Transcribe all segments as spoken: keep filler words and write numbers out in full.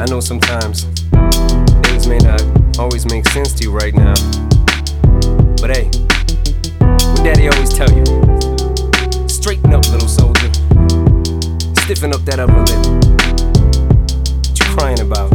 know sometimes things may not always make sense to you right now, but hey, what Daddy always tell you: straighten up, little soldier. Stiffen up that upper lip. What you crying about?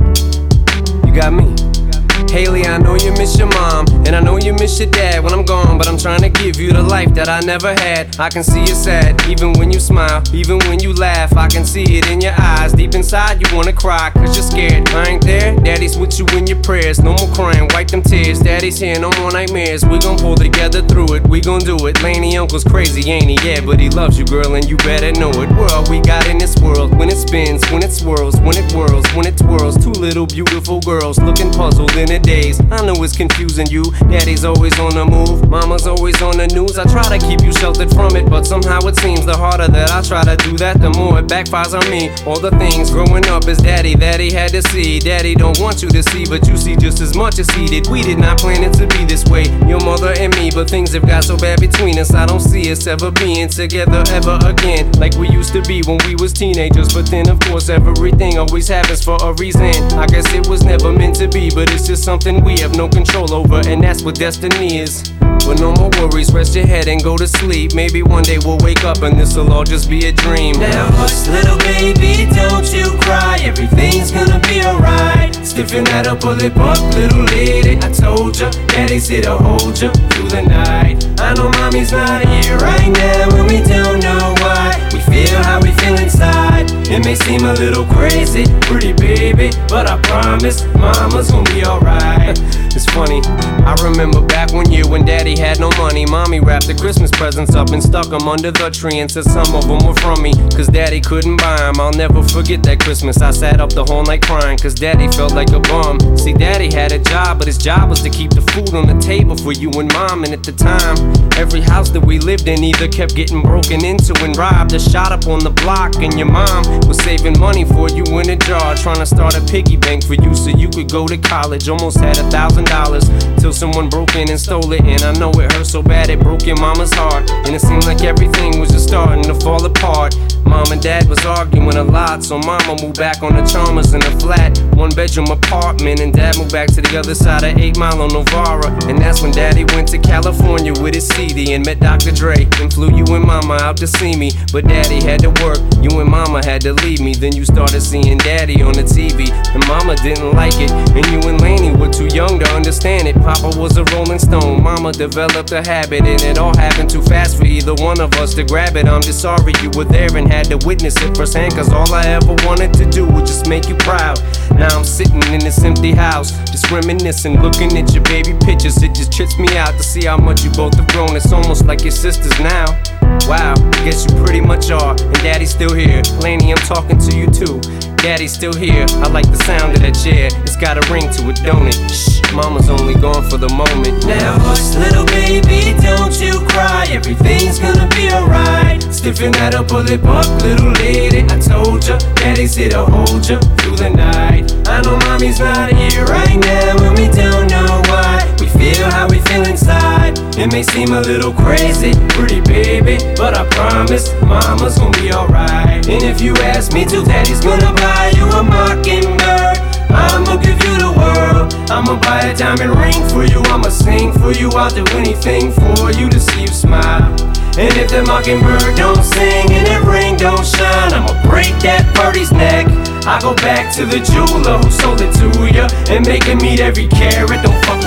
You got me. Haley, I know you miss your mom, and I know you miss your dad when I'm gone, but I'm trying to give you the life that I never had. I can see you sad, even when you smile, even when you laugh. I can see it in your eyes, deep inside you wanna cry, cause you're scared. I ain't there, Daddy's with you in your prayers. No more crying, wipe them tears. Daddy's here, no more nightmares. We gon' pull together through it, we gon' do it. Laney uncle's crazy, ain't he? Yeah, but he loves you, girl, and you better know it. We're all we got in this world, when it spins, when it swirls, when it whirls, when it twirls. Two little beautiful girls looking puzzled in a daze. I know it's confusing you. Daddy's always on the move, mama's always on the news. I try to keep you sheltered from it, but somehow it seems the harder that I try to do that, the more it backfires on me. All the things growing up as daddy that he had to see, daddy don't want you to see, but you see just as much as he did. We did not plan it to be this way, your mother and me, but things have got so bad between us. I don't see us ever being together ever again, like we used to be when we was teenagers. But then of course everything always happens for a reason. I guess it was never meant to be, but it's just something we have no control over, and that's what destiny is. But no more worries, rest your head and go to sleep. Maybe one day we'll wake up and this'll all just be a dream. Now hush, little baby, don't you cry. Everything's gonna be alright. Stiffen that upper lip up, little lady. I told ya, Daddy's here to hold ya through the night. I know mommy's not here right now, and we don't know why. We feel how we feel inside. It may seem a little crazy, pretty baby, but I promise mama's gonna be alright. It's funny, I remember back one year when Daddy had no money. Mommy wrapped the Christmas presents up and stuck them under the tree and said some of them were from me, cause Daddy couldn't buy them. I'll never forget that Christmas. I sat up the whole night crying, cause Daddy felt like a bum. See, Daddy had a job, but his job was to keep the food on the table for you and Mom. And at the time, every house that we lived in either kept getting broken into and robbed or shot up on the block. And your mom was saving money for you in a jar, trying to start a piggy bank for you so you could go to college. Almost had a thousand dollars till someone broke in and stole it. And I know it hurt so bad it broke your mama's heart, and it seemed like everything was just starting to fall apart. Mom and Dad was arguing a lot, so Mama moved back on the Chalmers in a flat one bedroom apartment, and Dad moved back to the other side of eight Mile on Novara. And that's when Daddy went to California with his C D and met Doctor Dre and flew you and Mama out to see me. But Daddy had to work, you and Mama had to leave me. Then you started seeing Daddy on the T V, and Mama didn't like it, and you and Laney were too young to understand it. Papa was a Rolling Stone, Mama developed a habit, and it all happened too fast for either one of us to grab it. I'm just sorry you were there and had to witness it firsthand, cause all I ever wanted to do was just make you proud. Now I'm sitting in this empty house, just reminiscing, looking at your baby pictures. It just trips me out to see how much you both have grown. It's almost like your sisters now. Wow, I guess you pretty much are, and Daddy's still here. Laney, I'm talking to you too. Daddy's still here, I like the sound of that chair. It's got a ring to it, don't it? Shh, Mama's only gone for the moment. Now hush, little baby, don't you cry. Everything's gonna be alright. Stiffen that upper lip up, little lady. I told ya, Daddy's here to hold ya through the night. I know mommy's not here right now, and we don't know why. We feel how we feel inside. It may seem a little crazy, pretty baby, but I promise mama's gonna be alright. And if you ask me to, Daddy's gonna buy you a mockingbird. I'ma give you the world. I'ma buy a diamond ring for you. I'ma sing for you. I'll do anything for you to see you smile. And if that mockingbird don't sing and that ring don't shine, I'ma break that birdie's neck. I go back to the jeweler who sold it to ya and make him eat every carat. Don't fuck